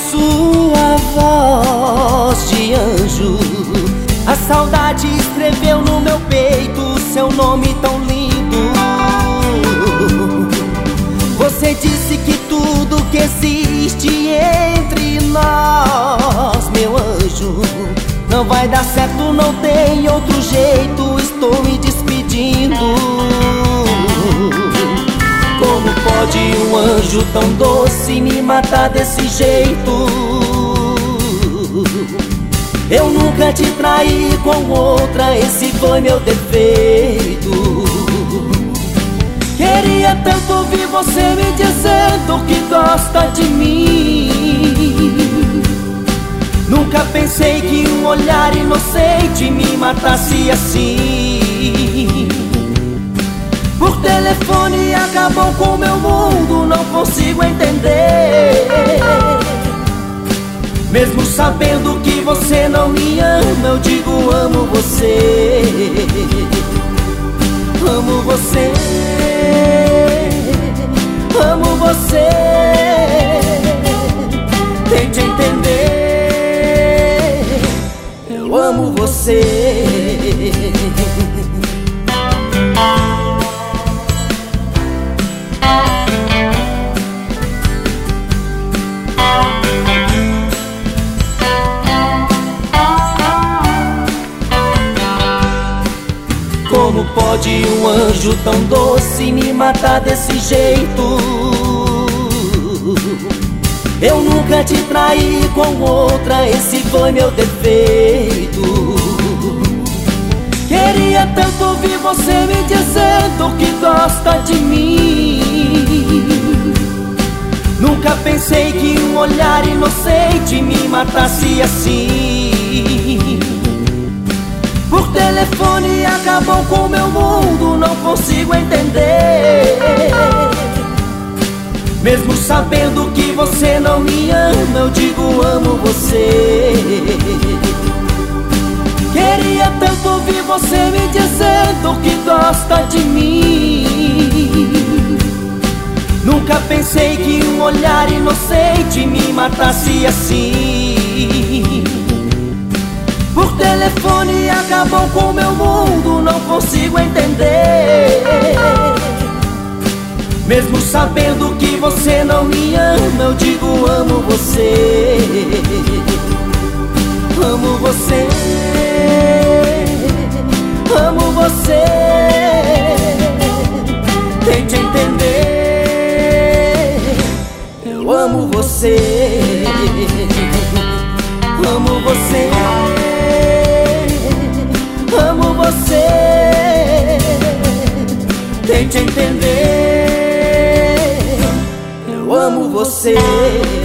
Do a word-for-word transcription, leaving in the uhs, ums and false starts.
sua voz de anjo. A saudade escreveu no meu peito seu nome tão lindo. Você disse que tudo que existe entre nós, meu anjo, não vai dar certo, não tem outro jeito, estou me despedindo. Como pode um anjo tão doce me matar desse jeito? Eu nunca te traí com outra, esse foi meu defeito. Queria tanto ouvir você me dizendo que gosta de mim. Nunca pensei que um olhar inocente me matasse assim. Por telefone acabou com meu mundo, não consigo entender. Mesmo sabendo que você não me ama, eu digo amo você. Amo você. Amo você. Tente entender. Eu amo você. Como pode um anjo tão doce me matar desse jeito? Eu nunca te traí com outra, esse foi meu defeito. Queria tanto ouvir você me dizendo que gosta de mim. Nunca pensei que um olhar inocente me matasse assim. Por telefone acabou com meu mundo, não consigo entender. Mesmo sabendo que você não me ama, eu digo amo você. Queria tanto ouvir você me dizendo que gosta de mim. Nunca pensei que um olhar inocente me matasse assim. Por telefone acabou com meu mundo, não consigo entender. Mesmo sabendo que você não me ama, eu digo amo você. Amo você. Amo você. Tente entender. Eu amo você. Amo você. Amo você. Tente entender. Eu amo você.